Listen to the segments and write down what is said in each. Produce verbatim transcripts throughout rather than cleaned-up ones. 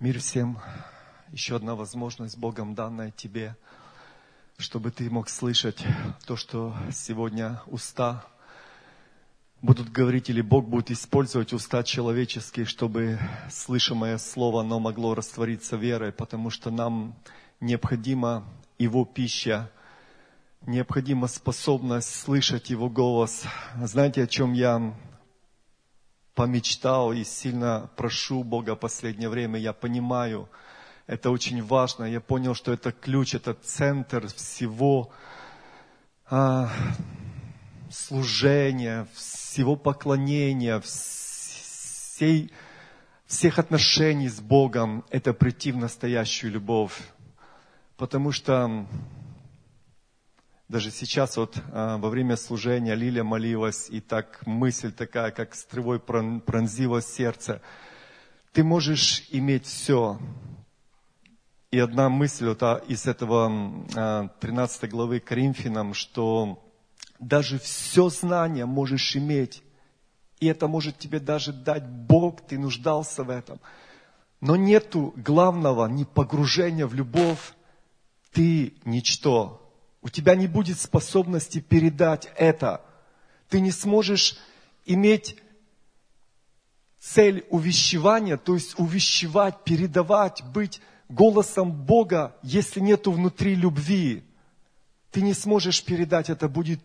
Мир всем. Еще одна возможность Богом данная тебе, чтобы ты мог слышать то, что сегодня уста будут говорить, или Бог будет использовать уста человеческие, чтобы слышимое слово, оно могло раствориться верой, потому что нам необходима Его пища, необходима способность слышать Его голос. Знаете, о чем я помечтал и сильно прошу Бога в последнее время? Я понимаю, это очень важно. Я понял, что это ключ, это центр всего а, служения, всего поклонения, всей, всех отношений с Богом. Это прийти в настоящую любовь. Потому что даже сейчас вот а, во время служения Лилия молилась, и так мысль такая, как стрелой пронзила сердце. Ты можешь иметь все. И одна мысль вот, а, из этого а, тринадцатой главы Коринфянам, что даже все знание можешь иметь, и это может тебе даже дать Бог, ты нуждался в этом. Но нету главного, ни погружения в любовь, ты ничто. У тебя не будет способности передать это. Ты не сможешь иметь цель увещевания, то есть увещевать, передавать, быть голосом Бога, если нету внутри любви. Ты не сможешь передать, это будет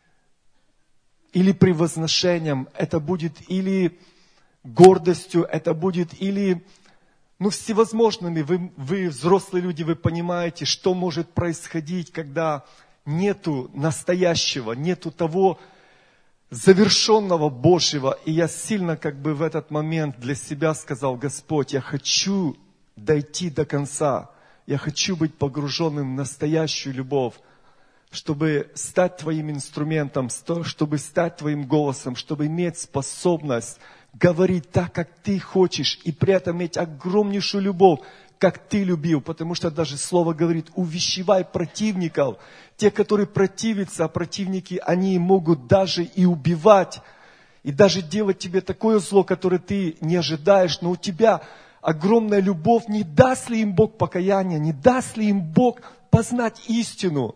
или превозношением, это будет или гордостью, это будет или... Ну, всевозможными, вы, вы, взрослые люди, вы понимаете, что может происходить, когда нету настоящего, нету того завершенного Божьего. И я сильно как бы в этот момент для себя сказал: Господь, я хочу дойти до конца, я хочу быть погруженным в настоящую любовь, чтобы стать Твоим инструментом, чтобы стать Твоим голосом, чтобы иметь способность говорить так, как Ты хочешь, и при этом иметь огромнейшую любовь, как Ты любил. Потому что даже Слово говорит: увещевай противников. Те, которые противятся, а противники, они могут даже и убивать, и даже делать тебе такое зло, которое ты не ожидаешь. Но у тебя огромная любовь. Не даст ли им Бог покаяния? Не даст ли им Бог познать истину?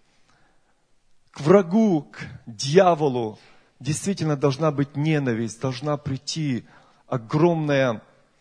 К врагу, к дьяволу действительно должна быть ненависть, должна прийти огромная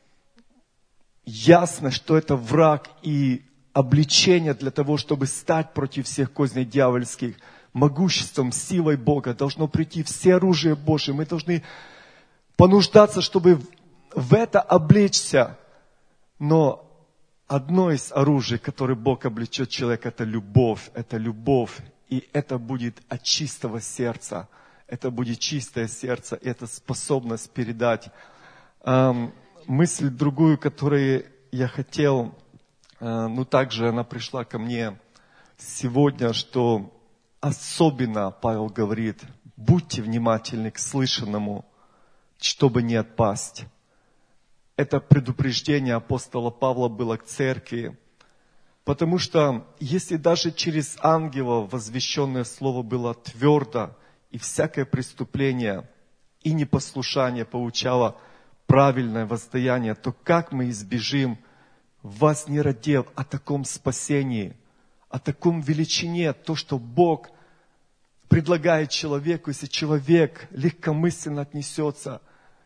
ясность, что это враг, и обличение для того, чтобы стать против всех козней дьявольских. Могуществом, силой Бога должно прийти все оружие Божие. Мы должны понуждаться, чтобы в это облечься. Но одно из оружий, которое Бог облечет человека, это любовь. Это любовь. И это будет от чистого сердца. Это будет чистое сердце, это способность передать. Эм, мысль другую, которую я хотел, э, ну также она пришла ко мне сегодня, что особенно Павел говорит: будьте внимательны к слышанному, чтобы не отпасть. Это предупреждение апостола Павла было к церкви. Потому что если даже через ангела возвещенное слово было твердо, и всякое преступление и непослушание получало правильное воздаяние, то как мы избежим, вас не родив, о таком спасении, о таком величине, то, что Бог предлагает человеку? Если человек легкомысленно отнесется,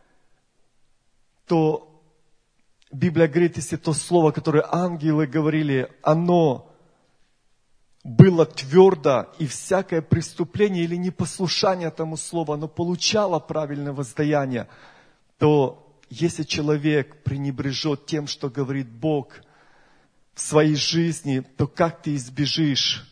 то Библия говорит, если то слово, которое ангелы говорили, оно было твердо, и всякое преступление или непослушание тому слову, оно получало правильное воздаяние, то если человек пренебрежет тем, что говорит Бог в своей жизни, то как ты избежишь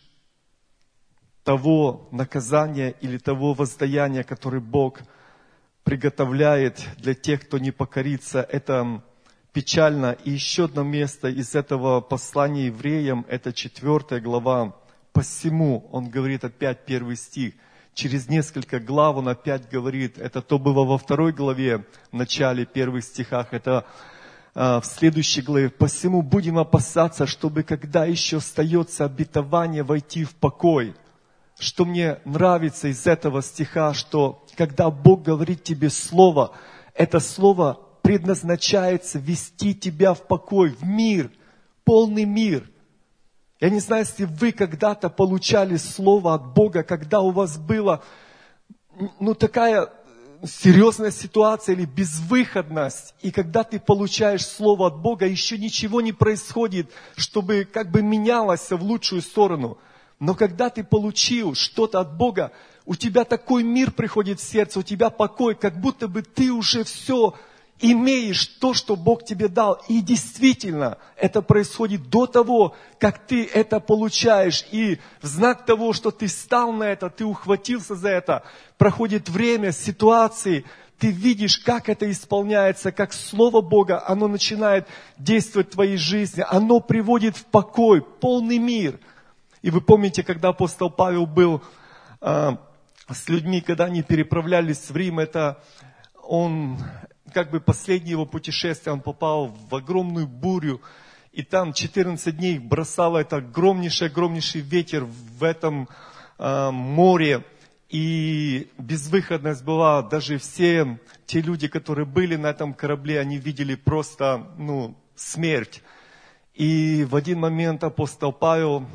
того наказания или того воздаяния, которое Бог приготовляет для тех, кто не покорится? Это печально. И еще одно место из этого послания евреям, это четвертая глава. Посему, он говорит опять первый стих, через несколько глав он опять говорит, это то было во второй главе, в начале первых стихах, это а, в следующей главе. Посему будем опасаться, чтобы когда еще остается обетование войти в покой. Что мне нравится из этого стиха, что когда Бог говорит тебе слово, это слово предназначается вести тебя в покой, в мир, полный мир. Я не знаю, если вы когда-то получали слово от Бога, когда у вас была ну, такая серьезная ситуация или безвыходность, и когда ты получаешь слово от Бога, еще ничего не происходит, чтобы как бы менялось в лучшую сторону. Но когда ты получил что-то от Бога, у тебя такой мир приходит в сердце, у тебя покой, как будто бы ты уже все имеешь, то, что Бог тебе дал. И действительно, это происходит до того, как ты это получаешь. И в знак того, что ты стал на это, ты ухватился за это, проходит время, ситуации, ты видишь, как это исполняется, как Слово Бога, оно начинает действовать в твоей жизни, оно приводит в покой, полный мир. И вы помните, когда апостол Павел был э, с людьми, когда они переправлялись в Рим, это он, как бы последнее его путешествие, он попал в огромную бурю, и там четырнадцать дней бросало это огромнейший, огромнейший ветер в этом э, море, и безвыходность была, даже все те люди, которые были на этом корабле, они видели просто, ну, смерть. И в один момент апостол Павел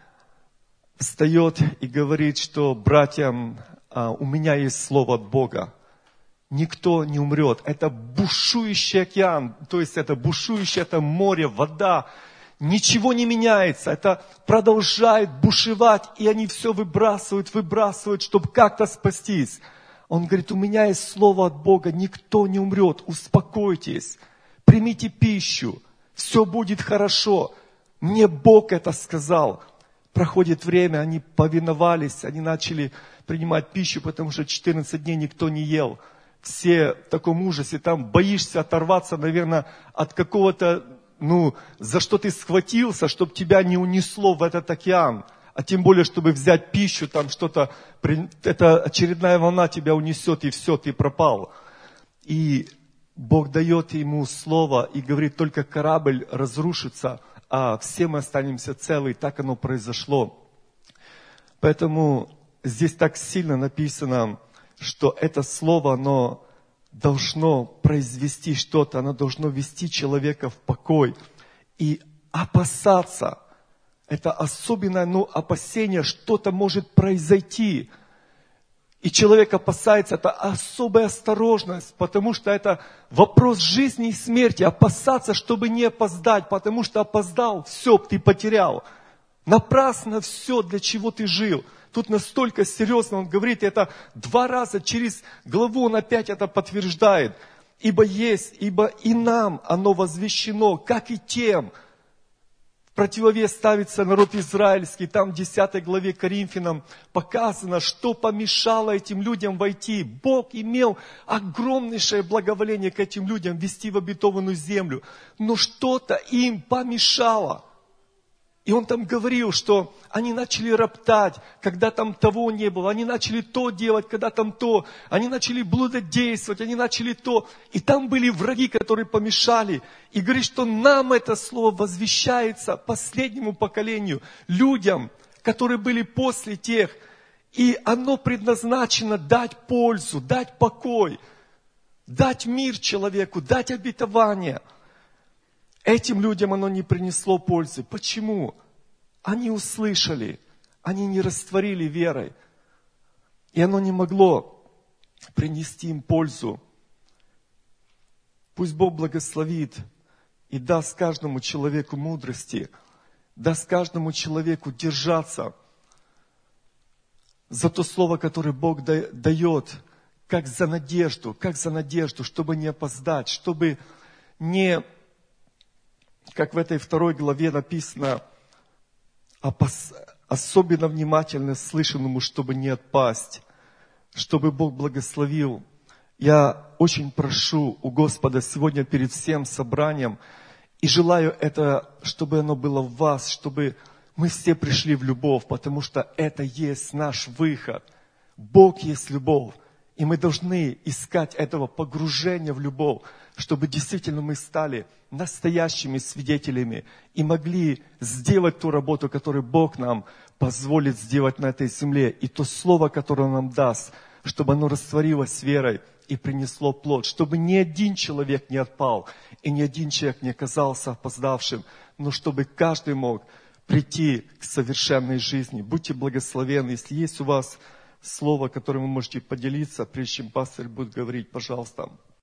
встает и говорит, что, братья, у меня есть слово от Бога. Никто не умрет. Это бушующий океан, то есть это бушующее, это море, вода. Ничего не меняется. Это продолжает бушевать, и они все выбрасывают, выбрасывают, чтобы как-то спастись. Он говорит, у меня есть слово от Бога, никто не умрет. Успокойтесь, примите пищу, все будет хорошо. Мне Бог это сказал. Проходит время, они повиновались, они начали принимать пищу, потому что четырнадцать дней никто не ел. Все в таком ужасе, там боишься оторваться, наверное, от какого-то, ну, за что ты схватился, чтобы тебя не унесло в этот океан. А тем более, чтобы взять пищу, там что-то, это очередная волна тебя унесет, и все, ты пропал. И Бог дает ему слово и говорит, только корабль разрушится, а все мы останемся целы, и так оно произошло. Поэтому здесь так сильно написано, что это слово, оно должно произвести что-то, оно должно вести человека в покой. И опасаться, это особенное, ну, опасение, что-то может произойти. И человек опасается, это особая осторожность, потому что это вопрос жизни и смерти. Опасаться, чтобы не опоздать, потому что опоздал, все, ты потерял. Напрасно все, для чего ты жил. Тут настолько серьезно он говорит, это два раза через главу он опять это подтверждает. Ибо есть, ибо и нам оно возвещено, как и тем. В противовес ставится народ израильский, там в десятой главе Коринфянам показано, что помешало этим людям войти. Бог имел огромнейшее благоволение к этим людям ввести в обетованную землю, но что-то им помешало. И он там говорил, что они начали роптать, когда там того не было. Они начали то делать, когда там то. Они начали блудодействовать, они начали то. И там были враги, которые помешали. И говорит, что нам это слово возвещается последнему поколению, людям, которые были после тех. И оно предназначено дать пользу, дать покой, дать мир человеку, дать обетование. Этим людям оно не принесло пользы. Почему? Они услышали, они не растворили верой. И оно не могло принести им пользу. Пусть Бог благословит и даст каждому человеку мудрости, даст каждому человеку держаться за то слово, которое Бог дает, как за надежду, как за надежду, чтобы не опоздать, чтобы не... Как в этой второй главе написано, особенно внимательно слышанному, чтобы не отпасть, чтобы Бог благословил. Я очень прошу у Господа сегодня перед всем собранием и желаю это, чтобы оно было в вас, чтобы мы все пришли в любовь, потому что это есть наш выход. Бог есть любовь. И мы должны искать этого погружения в любовь, чтобы действительно мы стали настоящими свидетелями и могли сделать ту работу, которую Бог нам позволит сделать на этой земле. И то слово, которое Он нам даст, чтобы оно растворилось верой и принесло плод, чтобы ни один человек не отпал, и ни один человек не оказался опоздавшим, но чтобы каждый мог прийти к совершенной жизни. Будьте благословенны. Если есть у вас слово, которым вы можете поделиться, прежде чем пастор будет говорить, пожалуйста.